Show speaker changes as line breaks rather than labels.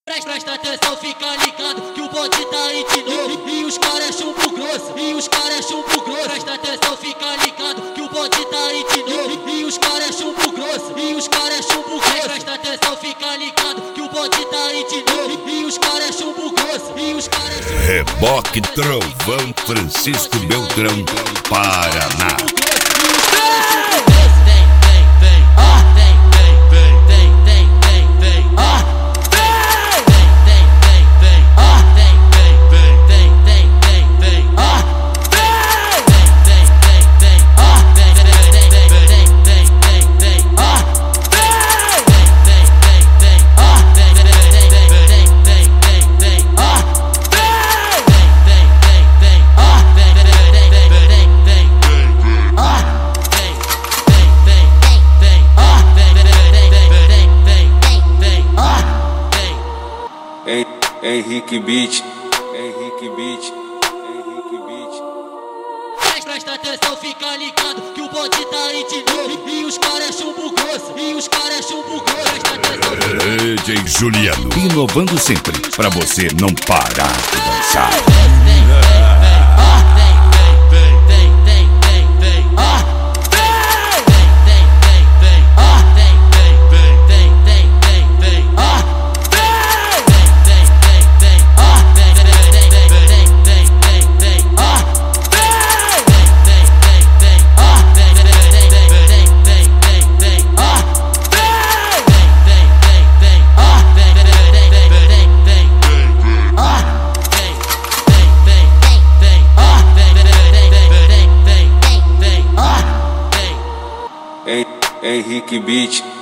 Presta atenção, fica ligado que o bonde tá aí de novo. E os caras é chumbo grosso, e os caras é chumbo grosso. Presta atenção, fica ligado que o bonde tá aí de novo. E os caras é chumbo grosso, e os caras é chumbo grosso. Presta atenção, fica ligado que o bonde tá aí de novo. E os caras é chumbo grosso, e os caras é chumbo grosso.
Reboque Trovão Francisco Beltrão, Paraná.
Henrique Beat, Henrique Beat, Henrique Beat.
Presta atenção, fica ligado que o bonde tá aí de novo. E os caras é chumbo grosso, e os caras é chumbo grosso. Presta atenção.
DJ Juliano, inovando sempre pra você não parar de dançar.
Henrique Beat.